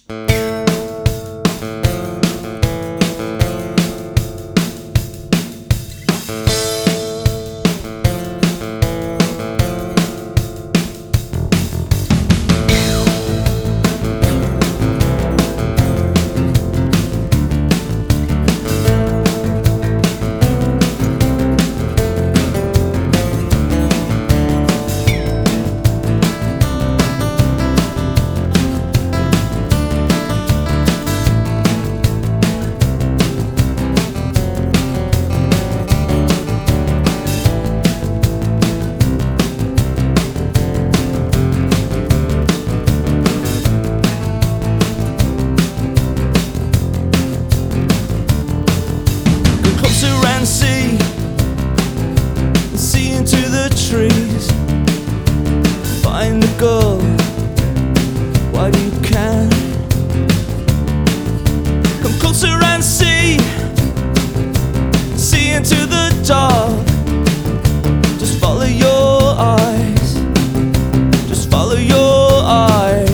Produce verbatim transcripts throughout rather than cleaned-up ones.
And see, see into the trees. Find the girl while you can. Come closer and see, see into the dark. Just follow your eyes, just follow your eyes.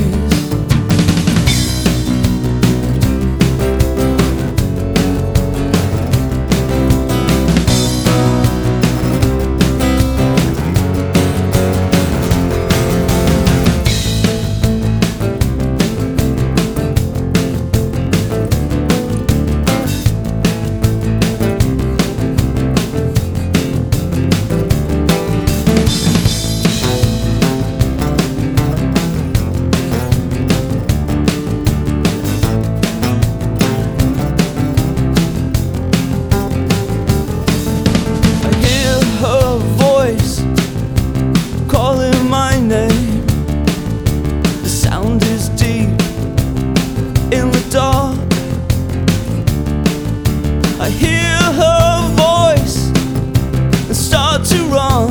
I hear her voice and start to run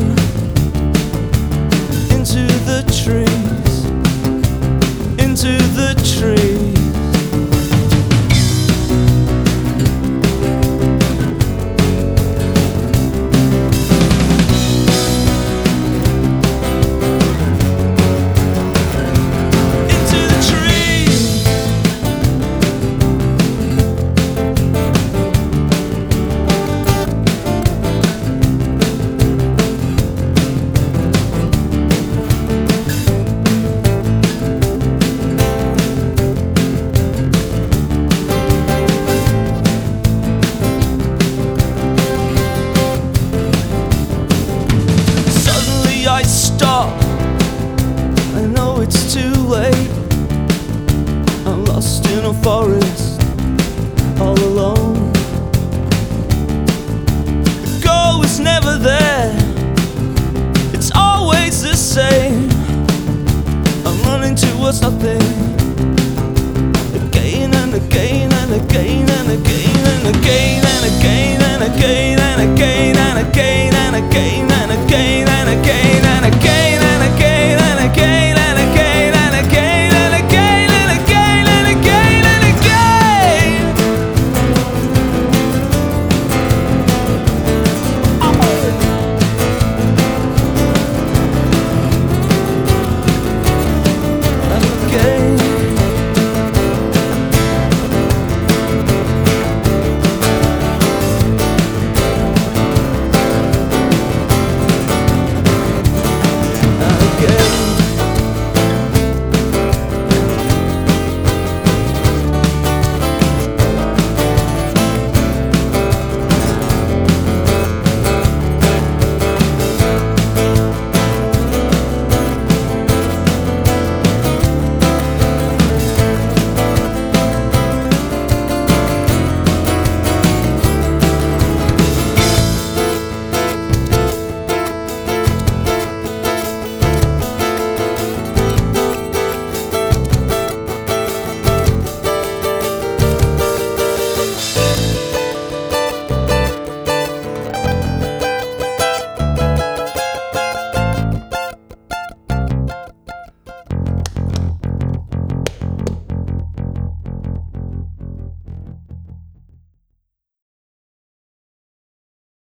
into the trees, into the trees. I stop, I know it's too late. I'm lost in a forest, all alone. The goal is never there, it's always the same. I'm running towards nothing, again and again and again and again and again and again and again and again and again and again and again.